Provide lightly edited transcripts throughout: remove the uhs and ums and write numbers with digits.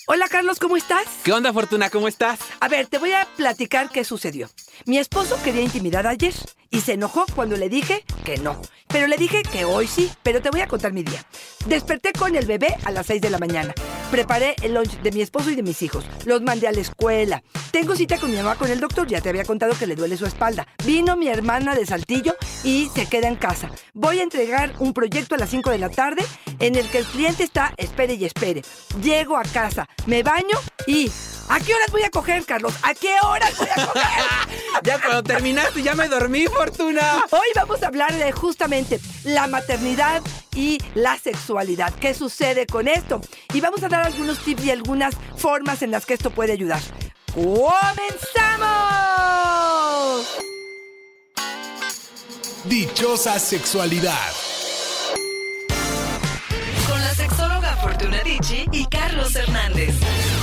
Hola, Carlos, ¿cómo estás? ¿Qué onda, Fortuna? ¿Cómo estás? A ver, te voy a platicar qué sucedió. Mi esposo quería intimidar ayer y se enojó cuando le dije que no. Pero le dije que hoy sí, pero te voy a contar mi día. Desperté con el bebé a las 6 de la mañana. Preparé el lunch de mi esposo y de mis hijos. Los mandé a la escuela. Tengo cita con mi mamá con el doctor. Ya te había contado que le duele su espalda. Vino mi hermana de Saltillo y se queda en casa. Voy a entregar un proyecto a las 5 de la tarde en el que el cliente está espere y espere. Llego a casa, me baño y... ¿A qué horas voy a coger, Carlos? ¿A qué horas voy a coger? Ya cuando terminaste ya me dormí, Fortuna. Hoy vamos a hablar de justamente la maternidad y la sexualidad. ¿Qué sucede con esto? Y vamos a dar algunos tips y algunas formas en las que esto puede ayudar. ¡Comenzamos! Dichosa sexualidad. Con la sexóloga Fortuna Dicci y Carlos Hernández.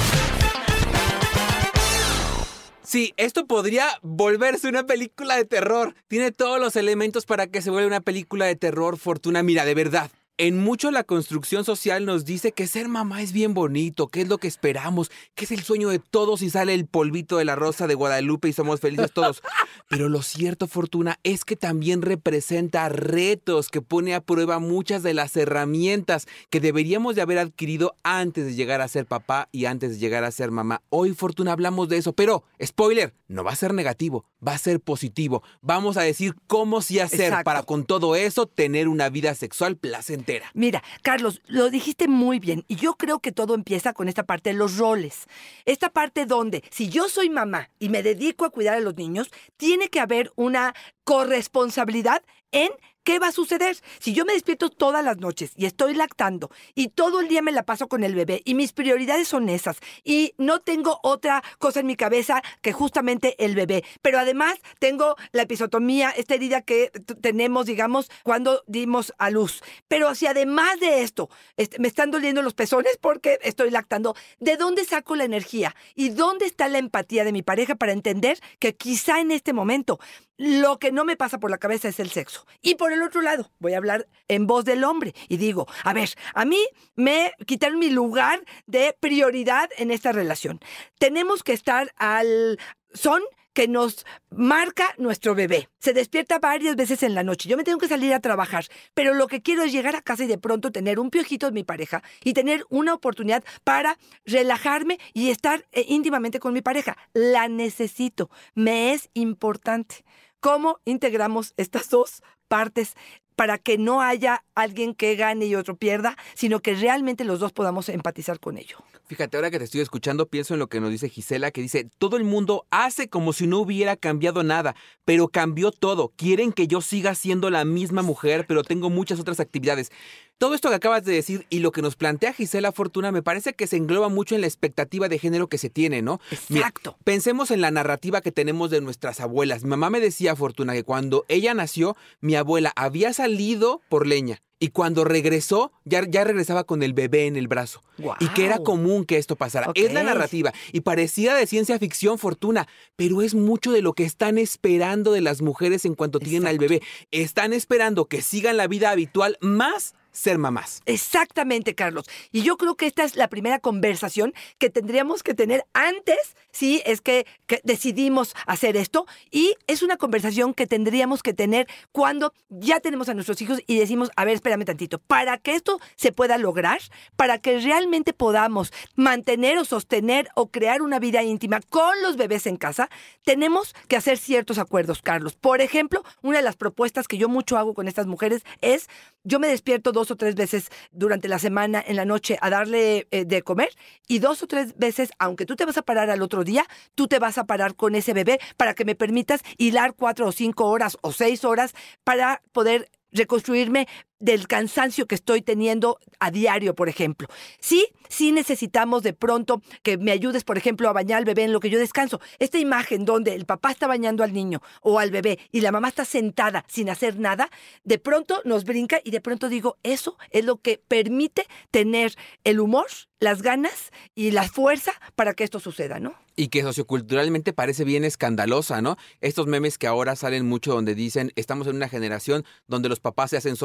Sí, esto podría volverse una película de terror. Tiene todos los elementos para que se vuelva una película de terror, Fortuna. Mira, de verdad. En mucho la construcción social nos dice que ser mamá es bien bonito, que es lo que esperamos, que es el sueño de todos y sale el polvito de la Rosa de Guadalupe y somos felices todos. Pero lo cierto, Fortuna, es que también representa retos, que pone a prueba muchas de las herramientas que deberíamos de haber adquirido antes de llegar a ser papá y antes de llegar a ser mamá. Hoy, Fortuna, hablamos de eso, pero, spoiler, no va a ser negativo, va a ser positivo. Vamos a decir cómo sí hacer para con todo eso tener una vida sexual placentera. Mira, Carlos, lo dijiste muy bien y yo creo que todo empieza con esta parte de los roles. Esta parte donde si yo soy mamá y me dedico a cuidar a los niños, tiene que haber una corresponsabilidad en ¿qué va a suceder? Si yo me despierto todas las noches y estoy lactando y todo el día me la paso con el bebé y mis prioridades son esas y no tengo otra cosa en mi cabeza que justamente el bebé, pero además tengo la episiotomía, esta herida que tenemos, digamos, cuando dimos a luz. Pero si además de esto me están doliendo los pezones porque estoy lactando, ¿de dónde saco la energía? ¿Y dónde está la empatía de mi pareja para entender que quizá en este momento lo que no me pasa por la cabeza es el sexo? Y por el otro lado, voy a hablar en voz del hombre y digo, a ver, a mí me quitaron mi lugar de prioridad en esta relación. Tenemos que estar al son que nos marca nuestro bebé. Se despierta varias veces en la noche. Yo me tengo que salir a trabajar, pero lo que quiero es llegar a casa y de pronto tener un piojito de mi pareja y tener una oportunidad para relajarme y estar íntimamente con mi pareja. La necesito. Me es importante. ¿Cómo integramos estas dos partes para que no haya alguien que gane y otro pierda, sino que realmente los dos podamos empatizar con ello? Fíjate, ahora que te estoy escuchando, pienso en lo que nos dice Gisela, que dice, todo el mundo hace como si no hubiera cambiado nada, pero cambió todo. Quieren que yo siga siendo la misma mujer, pero tengo muchas otras actividades. Todo esto que acabas de decir y lo que nos plantea Gisela Fortuna me parece que se engloba mucho en la expectativa de género que se tiene, ¿no? Exacto. Mira, pensemos en la narrativa que tenemos de nuestras abuelas. Mi mamá me decía, Fortuna, que cuando ella nació, mi abuela había salido por leña. Y cuando regresó, ya regresaba con el bebé en el brazo. Wow. Y que era común que esto pasara. Okay. Es la narrativa. Y parecida de ciencia ficción, Fortuna. Pero es mucho de lo que están esperando de las mujeres en cuanto tienen al bebé. Están esperando que sigan la vida habitual más ser mamás. Exactamente, Carlos. Y yo creo que esta es la primera conversación que tendríamos que tener antes, si es que decidimos hacer esto. Y es una conversación que tendríamos que tener cuando ya tenemos a nuestros hijos y decimos, a ver, espérame tantito, para que esto se pueda lograr, para que realmente podamos mantener o sostener o crear una vida íntima con los bebés en casa, tenemos que hacer ciertos acuerdos, Carlos. Por ejemplo, una de las propuestas que yo mucho hago con estas mujeres es, yo me despierto 2 o 3 veces durante la semana en la noche a darle de comer y 2 o 3 veces, aunque tú te vas a parar al otro día, tú te vas a parar con ese bebé para que me permitas hilar 4 o 5 horas o 6 horas para poder reconstruirme del cansancio que estoy teniendo a diario, por ejemplo. Sí necesitamos de pronto que me ayudes, por ejemplo, a bañar al bebé en lo que yo descanso. Esta imagen donde el papá está bañando al niño o al bebé y la mamá está sentada sin hacer nada, de pronto nos brinca y de pronto digo, eso es lo que permite tener el humor, las ganas y la fuerza para que esto suceda, ¿no? Y que socioculturalmente parece bien escandalosa, ¿no? Estos memes que ahora salen mucho donde dicen, estamos en una generación donde los papás se hacen solo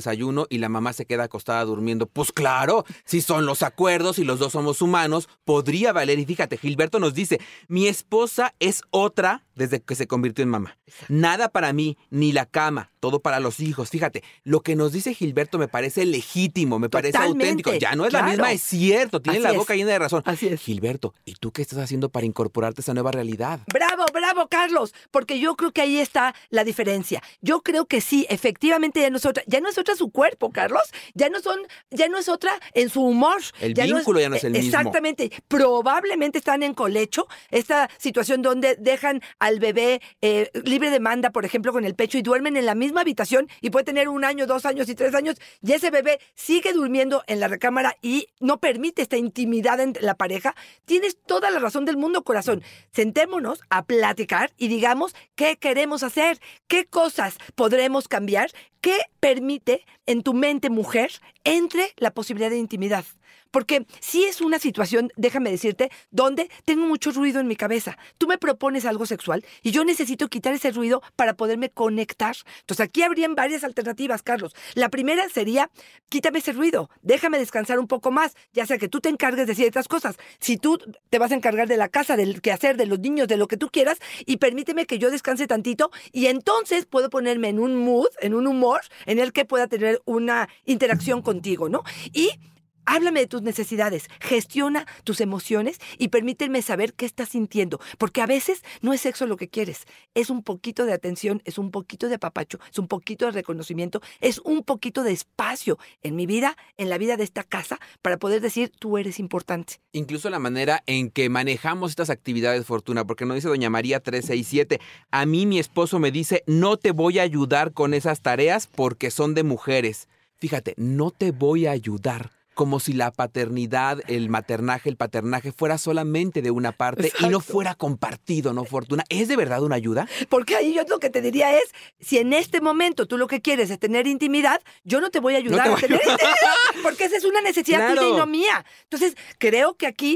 desayuno y la mamá se queda acostada durmiendo. Pues claro, si son los acuerdos y los dos somos humanos, podría valer. Y fíjate, Gilberto nos dice, mi esposa es otra desde que se convirtió en mamá. Nada para mí, ni la cama, todo para los hijos. Fíjate, lo que nos dice Gilberto me parece legítimo, me parece auténtico. Ya no es la misma, es cierto, tiene la boca llena de razón. Así es. Gilberto, ¿y tú qué estás haciendo para incorporarte a esa nueva realidad? Bravo, bravo, Carlos, porque yo creo que ahí está la diferencia. Yo creo que sí, efectivamente ya no es otra su cuerpo, Carlos, ya no es otra en su humor. El vínculo ya no es el mismo. Exactamente, probablemente están en colecho, esta situación donde dejan al bebé libre demanda, por ejemplo, con el pecho y duermen en la misma habitación y puede tener 1 año, 2 años y 3 años y ese bebé sigue durmiendo en la recámara y no permite esta intimidad entre la pareja. Tienes toda la razón del mundo, corazón. Sentémonos a platicar y digamos qué queremos hacer, qué cosas podremos cambiar, qué permite en tu mente, mujer, entre la posibilidad de intimidad. Porque si es una situación, déjame decirte, donde tengo mucho ruido en mi cabeza. Tú me propones algo sexual y yo necesito quitar ese ruido para poderme conectar. Entonces aquí habrían varias alternativas, Carlos. La primera sería, quítame ese ruido, déjame descansar un poco más, ya sea que tú te encargues de ciertas cosas. Si tú te vas a encargar de la casa, del quehacer, de los niños, de lo que tú quieras, y permíteme que yo descanse tantito y entonces puedo ponerme en un mood, en un humor en el que pueda tener una interacción contigo, ¿no? Y háblame de tus necesidades, gestiona tus emociones y permíteme saber qué estás sintiendo, porque a veces no es sexo lo que quieres, es un poquito de atención, es un poquito de apapacho, es un poquito de reconocimiento, es un poquito de espacio en mi vida, en la vida de esta casa, para poder decir, tú eres importante. Incluso la manera en que manejamos estas actividades, Fortuna, porque nos dice doña María 367, a mí mi esposo me dice, no te voy a ayudar con esas tareas porque son de mujeres. Fíjate, no te voy a ayudar. Como si la paternidad, el maternaje, el paternaje fuera solamente de una parte. Exacto. Y no fuera compartido, ¿no, Fortuna? ¿Es de verdad una ayuda? Porque ahí yo lo que te diría es, si en este momento tú lo que quieres es tener intimidad, yo no te voy a ayudar a tener intimidad, porque esa es una necesidad tuya y no mía. Entonces, creo que aquí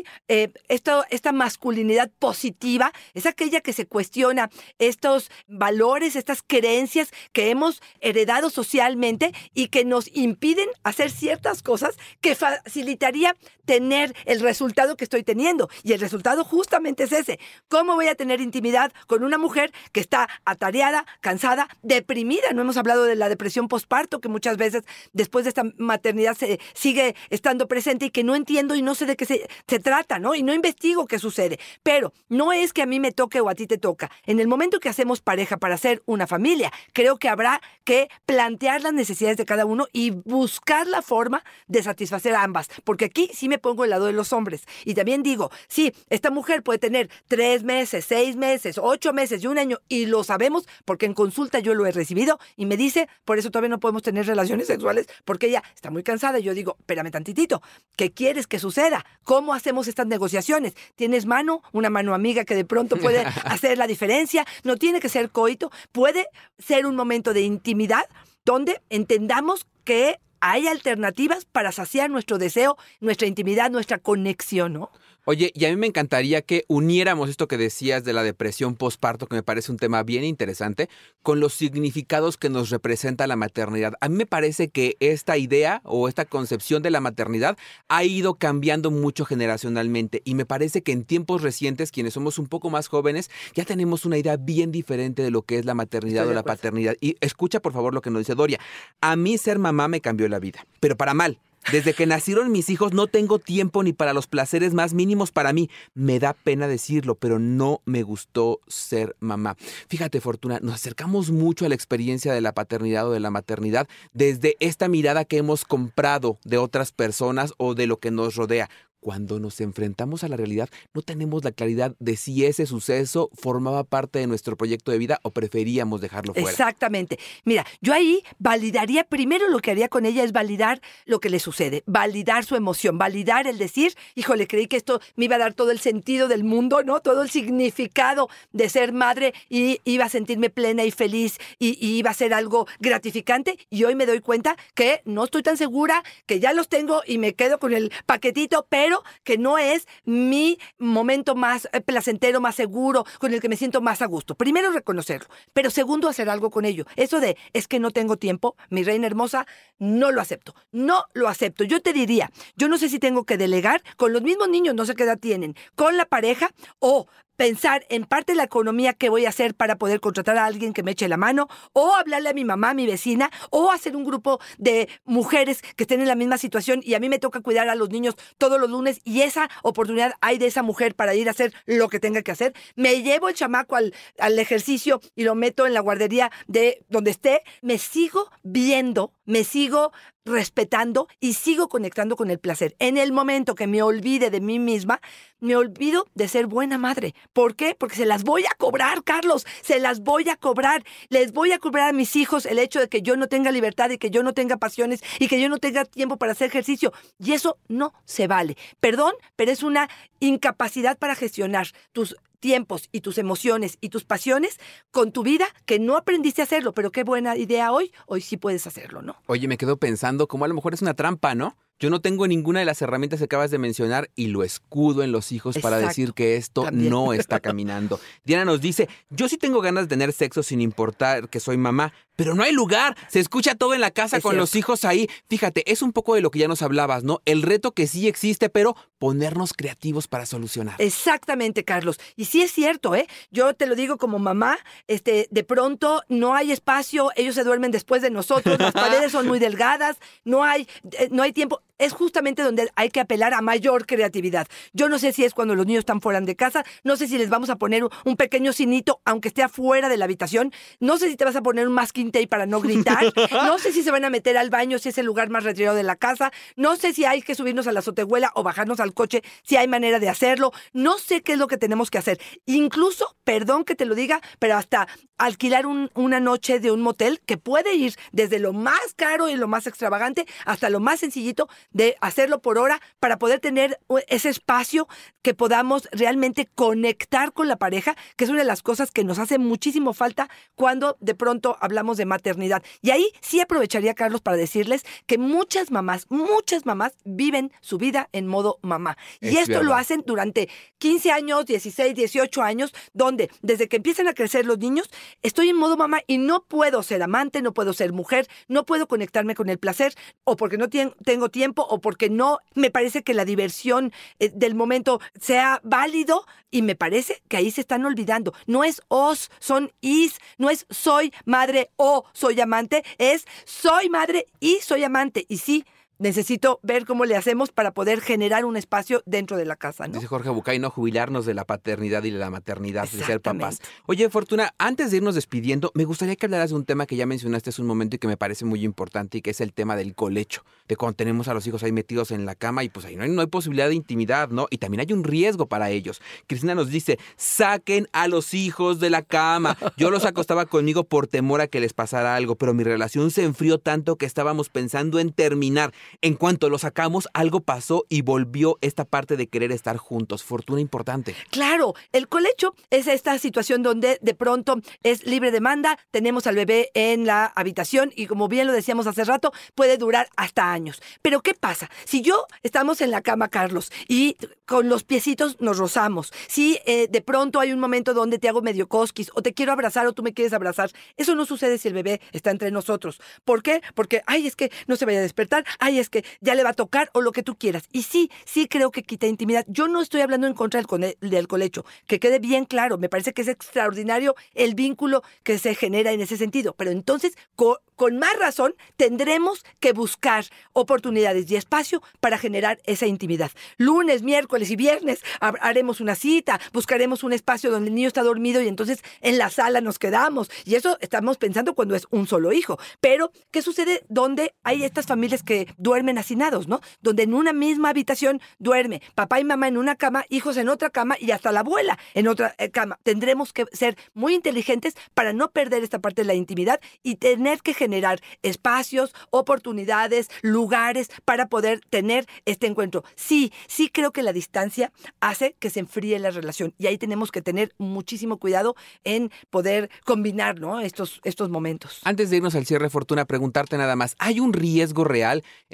esta masculinidad positiva es aquella que se cuestiona estos valores, estas creencias que hemos heredado socialmente y que nos impiden hacer ciertas cosas que facilitaría tener el resultado que estoy teniendo. Y el resultado justamente es ese. ¿Cómo voy a tener intimidad con una mujer que está atareada, cansada, deprimida? No hemos hablado de la depresión posparto, que muchas veces después de esta maternidad se sigue estando presente y que no entiendo y no sé de qué se trata, ¿no? Y no investigo qué sucede. Pero no es que a mí me toque o a ti te toca. En el momento que hacemos pareja para hacer una familia, creo que habrá que plantear las necesidades de cada uno y buscar la forma de satisfacer a ambas, porque aquí sí me pongo el lado de los hombres. Y también digo, sí, esta mujer puede tener 3 meses, 6 meses, 8 meses y 1 año, y lo sabemos porque en consulta yo lo he recibido y me dice, por eso todavía no podemos tener relaciones sexuales, porque ella está muy cansada. Y yo digo, espérame tantitito, ¿qué quieres que suceda? ¿Cómo hacemos estas negociaciones? ¿Tienes una mano amiga que de pronto puede hacer la diferencia? No tiene que ser coito, puede ser un momento de intimidad donde entendamos que hay alternativas para saciar nuestro deseo, nuestra intimidad, nuestra conexión, ¿no? Oye, y a mí me encantaría que uniéramos esto que decías de la depresión posparto, que me parece un tema bien interesante, con los significados que nos representa la maternidad. A mí me parece que esta idea o esta concepción de la maternidad ha ido cambiando mucho generacionalmente y me parece que en tiempos recientes, quienes somos un poco más jóvenes, ya tenemos una idea bien diferente de lo que es la maternidad o la paternidad. Y escucha por favor lo que nos dice Doria. A mí ser mamá me cambió la vida, pero para mal. Desde que nacieron mis hijos no tengo tiempo ni para los placeres más mínimos para mí. Me da pena decirlo, pero no me gustó ser mamá. Fíjate, Fortuna, nos acercamos mucho a la experiencia de la paternidad o de la maternidad desde esta mirada que hemos comprado de otras personas o de lo que nos rodea. Cuando nos enfrentamos a la realidad, no tenemos la claridad de si ese suceso formaba parte de nuestro proyecto de vida o preferíamos dejarlo fuera. Exactamente. Mira, yo ahí validaría, primero lo que haría con ella es validar lo que le sucede, validar su emoción, validar el decir, híjole, creí que esto me iba a dar todo el sentido del mundo, ¿no? Todo el significado de ser madre y iba a sentirme plena y feliz y iba a ser algo gratificante y hoy me doy cuenta que no estoy tan segura, que ya los tengo y me quedo con el paquetito, pero considero que no es mi momento más placentero, más seguro, con el que me siento más a gusto. Primero, reconocerlo, pero segundo, hacer algo con ello. Eso de, es que no tengo tiempo, mi reina hermosa, no lo acepto. No lo acepto. Yo te diría, yo no sé si tengo que delegar con los mismos niños, no sé qué edad tienen, con la pareja o pensar en parte de la economía que voy a hacer para poder contratar a alguien que me eche la mano, o hablarle a mi mamá, a mi vecina, o hacer un grupo de mujeres que estén en la misma situación y a mí me toca cuidar a los niños todos los lunes y esa oportunidad hay de esa mujer para ir a hacer lo que tenga que hacer. Me llevo el chamaco al ejercicio y lo meto en la guardería de donde esté. Me sigo viendo, me sigo respetando y sigo conectando con el placer. En el momento que me olvide de mí misma, me olvido de ser buena madre. ¿Por qué? Porque se las voy a cobrar, Carlos, se las voy a cobrar. Les voy a cobrar a mis hijos el hecho de que yo no tenga libertad y que yo no tenga pasiones y que yo no tenga tiempo para hacer ejercicio. Y eso no se vale. Perdón, pero es una incapacidad para gestionar tus tiempos y tus emociones y tus pasiones con tu vida que no aprendiste a hacerlo, pero qué buena idea hoy sí puedes hacerlo, ¿no? Oye, me quedo pensando cómo a lo mejor es una trampa, ¿no? Yo no tengo ninguna de las herramientas que acabas de mencionar y lo escudo en los hijos para decir que esto También. no está caminando. Diana nos dice, yo sí tengo ganas de tener sexo sin importar que soy mamá, pero no hay lugar. Se escucha todo en la casa con los hijos ahí. Fíjate, es un poco de lo que ya nos hablabas, ¿no? El reto que sí existe, pero ponernos creativos para solucionar. Exactamente, Carlos. Y sí es cierto, ¿eh? Yo te lo digo como mamá, de pronto no hay espacio, ellos se duermen después de nosotros, las paredes son muy delgadas, no hay tiempo. Es justamente donde hay que apelar a mayor creatividad. Yo no sé si es cuando los niños están fuera de casa, no sé si les vamos a poner un pequeño cinito, aunque esté afuera de la habitación, no sé si te vas a poner un masking tape para no gritar, no sé si se van a meter al baño si es el lugar más retirado de la casa, no sé si hay que subirnos a la azotehuela o bajarnos al coche, si hay manera de hacerlo, no sé qué es lo que tenemos que hacer. Incluso, perdón que te lo diga, pero hasta alquilar una noche de un motel que puede ir desde lo más caro y lo más extravagante hasta lo más sencillito de hacerlo por hora para poder tener ese espacio que podamos realmente conectar con la pareja, que es una de las cosas que nos hace muchísimo falta cuando de pronto hablamos de maternidad. Y ahí sí aprovecharía, Carlos, para decirles que muchas mamás viven su vida en modo mamá. Y esto lo hacen durante 15 años, 16, 18 años, donde desde que empiezan a crecer los niños, estoy en modo mamá y no puedo ser amante, no puedo ser mujer, no puedo conectarme con el placer, o porque no tengo tiempo, o porque no me parece que la diversión del momento sea válido, y me parece que ahí se están olvidando. No es os, son is, no es soy madre o soy amante, es soy madre y soy amante. Y sí, necesito ver cómo le hacemos para poder generar un espacio dentro de la casa, ¿no? Dice Jorge Bucay, no jubilarnos de la paternidad y de la maternidad, de ser papás. Oye, Fortuna, antes de irnos despidiendo, me gustaría que hablaras de un tema que ya mencionaste hace un momento y que me parece muy importante, y que es el tema del colecho, de cuando tenemos a los hijos ahí metidos en la cama y pues ahí no hay posibilidad de intimidad, ¿no? Y también hay un riesgo para ellos. Cristina nos dice, saquen a los hijos de la cama. Yo los acostaba conmigo por temor a que les pasara algo, pero mi relación se enfrió tanto que estábamos pensando en terminar. En cuanto lo sacamos, algo pasó y volvió esta parte de querer estar juntos. Fortuna importante. Claro, el colecho es esta situación donde de pronto es libre demanda, tenemos al bebé en la habitación y como bien lo decíamos hace rato, puede durar hasta años. Pero ¿qué pasa? Si estamos en la cama, Carlos, y con los piecitos nos rozamos, si de pronto hay un momento donde te hago medio cosquis o te quiero abrazar o tú me quieres abrazar, eso no sucede si el bebé está entre nosotros. ¿Por qué? Porque, es que no se vaya a despertar, es que ya le va a tocar o lo que tú quieras. Y sí creo que quita intimidad. Yo no estoy hablando en contra del colecho, que quede bien claro. Me parece que es extraordinario el vínculo que se genera en ese sentido. Pero entonces, con más razón, tendremos que buscar oportunidades y espacio para generar esa intimidad. Lunes, miércoles y viernes haremos una cita, buscaremos un espacio donde el niño está dormido y entonces en la sala nos quedamos. Y eso estamos pensando cuando es un solo hijo. Pero, ¿qué sucede donde hay estas familias que duermen hacinados, ¿no? Donde en una misma habitación duerme papá y mamá en una cama, hijos en otra cama y hasta la abuela en otra cama. Tendremos que ser muy inteligentes para no perder esta parte de la intimidad y tener que generar espacios, oportunidades, lugares para poder tener este encuentro. Sí creo que la distancia hace que se enfríe la relación y ahí tenemos que tener muchísimo cuidado en poder combinar, ¿no? estos momentos. Antes de irnos al cierre, Fortuna, preguntarte nada más, ¿hay un riesgo real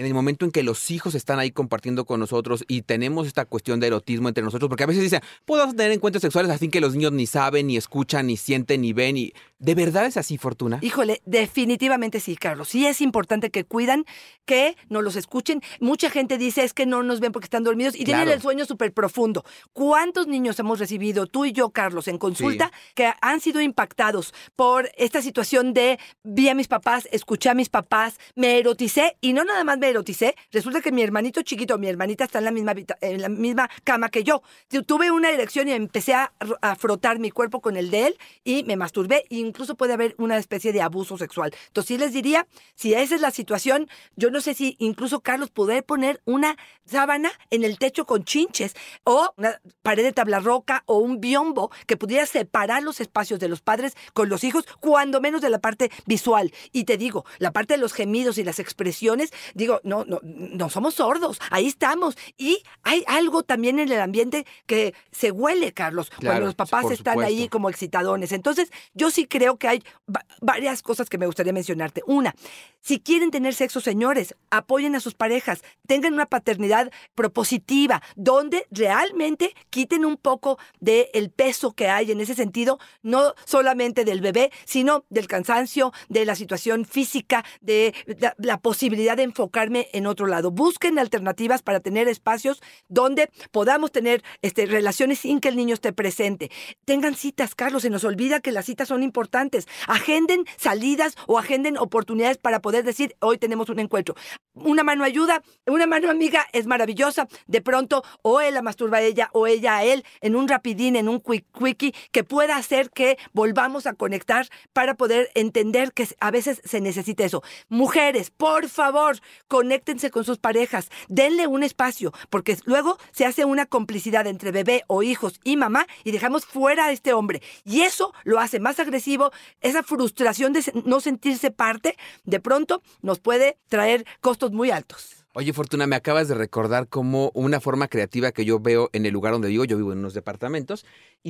en el momento en que los hijos están ahí compartiendo con nosotros y tenemos esta cuestión de erotismo entre nosotros, porque a veces dicen, podemos tener encuentros sexuales al fin que los niños ni saben, ni escuchan, ni sienten, ni ven. Y ¿de verdad es así, Fortuna? Híjole, definitivamente sí, Carlos. Sí es importante que cuidan, que no los escuchen. Mucha gente dice es que no nos ven porque están dormidos y tienen el sueño súper profundo. ¿Cuántos niños hemos recibido, tú y yo, Carlos, en consulta, que han sido impactados por esta situación de vi a mis papás, escuché a mis papás, me eroticé y no nada más me eroticé, resulta que mi hermanito chiquito, mi hermanita está en la misma cama que yo. Tuve una erección y empecé a frotar mi cuerpo con el de él y me masturbé e incluso puede haber una especie de abuso sexual. Entonces sí les diría, si esa es la situación, yo no sé si incluso, Carlos, poder poner una sábana en el techo con chinches o una pared de tabla roca o un biombo que pudiera separar los espacios de los padres con los hijos, cuando menos de la parte visual. Y te digo, la parte de los gemidos y las expresiones, digo, no somos sordos, ahí estamos. Y hay algo también en el ambiente que se huele, Carlos, cuando los papás están ahí como excitadones. Entonces, yo sí creo que hay varias cosas que me gustaría mencionarte. Una, si quieren tener sexo, señores, apoyen a sus parejas, tengan una paternidad propositiva, donde realmente quiten un poco del peso que hay en ese sentido, no solamente del bebé, sino del cansancio, de la situación física, de la posibilidad de enfocarme en otro lado. Busquen alternativas para tener espacios donde podamos tener relaciones sin que el niño esté presente. Tengan citas, Carlos, se nos olvida que las citas son importantes. Agenden salidas o agenden oportunidades para poder decir, hoy tenemos un encuentro. Una mano ayuda, una mano amiga es maravillosa. De pronto, o él la masturba a ella o ella a él, en un rapidín, en un quickie, que pueda hacer que volvamos a conectar para poder entender que a veces se necesita eso. Mujeres, por favor, conéctense con sus parejas, denle un espacio, porque luego se hace una complicidad entre bebé o hijos y mamá y dejamos fuera a este hombre. Y eso lo hace más agresivo, esa frustración de no sentirse parte, de pronto nos puede traer costos muy altos. Oye, Fortuna, me acabas de recordar como una forma creativa que yo veo en el lugar donde vivo. Yo vivo en unos departamentos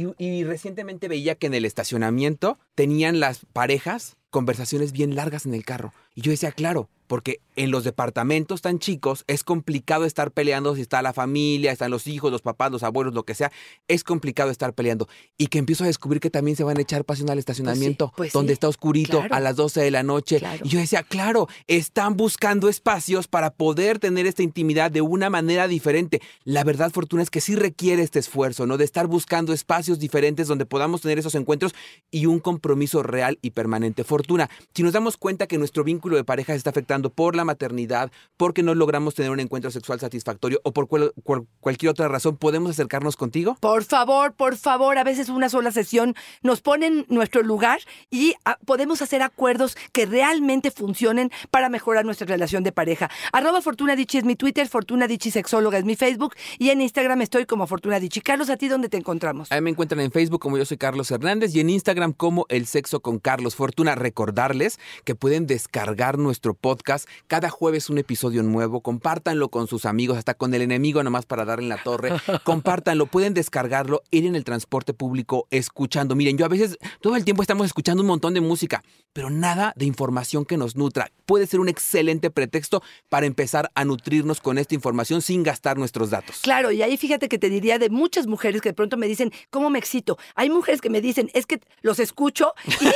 y recientemente veía que en el estacionamiento tenían las parejas conversaciones bien largas en el carro. Y yo decía, claro, porque en los departamentos tan chicos es complicado estar peleando si está la familia, están los hijos, los papás, los abuelos, lo que sea. Es complicado estar peleando. Y que empiezo a descubrir que también se van a echar pasión al estacionamiento, donde está oscurito, a las 12 de la noche. Claro. Y yo decía, claro, están buscando espacios para poder tener esta intimidad de una manera diferente. La verdad, Fortuna, es que sí requiere este esfuerzo, ¿no? De estar buscando espacios diferentes donde podamos tener esos encuentros y un compromiso real y permanente. Fortuna, si nos damos cuenta que nuestro vínculo de pareja se está afectando por la maternidad, porque no logramos tener un encuentro sexual satisfactorio o por cualquier otra razón, ¿podemos acercarnos contigo? Por favor, a veces una sola sesión nos pone en nuestro lugar y podemos hacer acuerdos que realmente funcionen para mejorar nuestra relación de pareja. @FortunaDichi es mi Twitter, FortunaDichi Sexóloga es mi Facebook y en Instagram estoy como FortunaDichi. Carlos, ¿a ti dónde te encontramos? A mí me encuentran en Facebook como yo soy Carlos Hernández y en Instagram como El Sexo con Carlos. Fortuna, recordarles que pueden descargar nuestro podcast. Cada jueves un episodio nuevo. Compártanlo con sus amigos, hasta con el enemigo nomás para darle en la torre. Compártanlo, pueden descargarlo, ir en el transporte público escuchando. Miren, yo a veces todo el tiempo estamos escuchando un montón de música, pero nada de información que nos nutra. Puede ser un excelente pretexto para empezar a nutrirnos con esta información sin gastar nuestros datos. Claro, y ahí fíjate que te diría de muchas mujeres que de pronto me dicen, ¿cómo me excito? Hay mujeres que me dicen, es que los escucho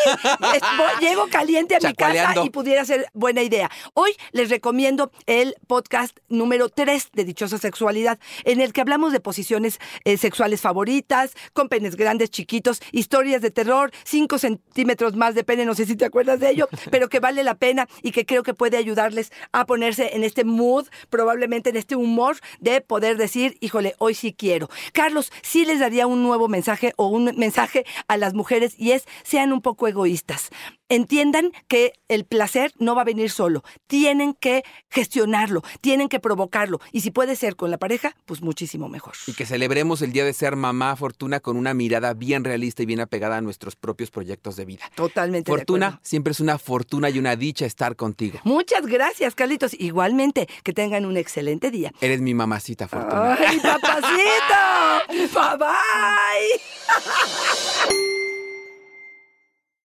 y llego caliente a mi casa y pudiera ser buena idea. Hoy les recomiendo el podcast número 3 de Dichosa Sexualidad, en el que hablamos de posiciones sexuales favoritas, con penes grandes, chiquitos, historias de terror, 5 centímetros más de pene, no sé si te acuerdas de ello, pero que vale la pena y que creo que puede ayudarles a ponerse en este mood, probablemente en este humor de poder decir, híjole, hoy sí quiero. Carlos, sí les daría un nuevo mensaje o un mensaje a las mujeres y es, sean un poco egoístas. Entiendan que el placer no va a venir solo. Tienen que gestionarlo, tienen que provocarlo. Y si puede ser con la pareja, pues muchísimo mejor. Y que celebremos el día de ser mamá, Fortuna, con una mirada bien realista y bien apegada a nuestros propios proyectos de vida. Totalmente. Fortuna, siempre es una fortuna y una dicha estar contigo. Muchas gracias, Carlitos. Igualmente, que tengan un excelente día. Eres mi mamacita, Fortuna. ¡Ay, papacito! ¡Bye, bye!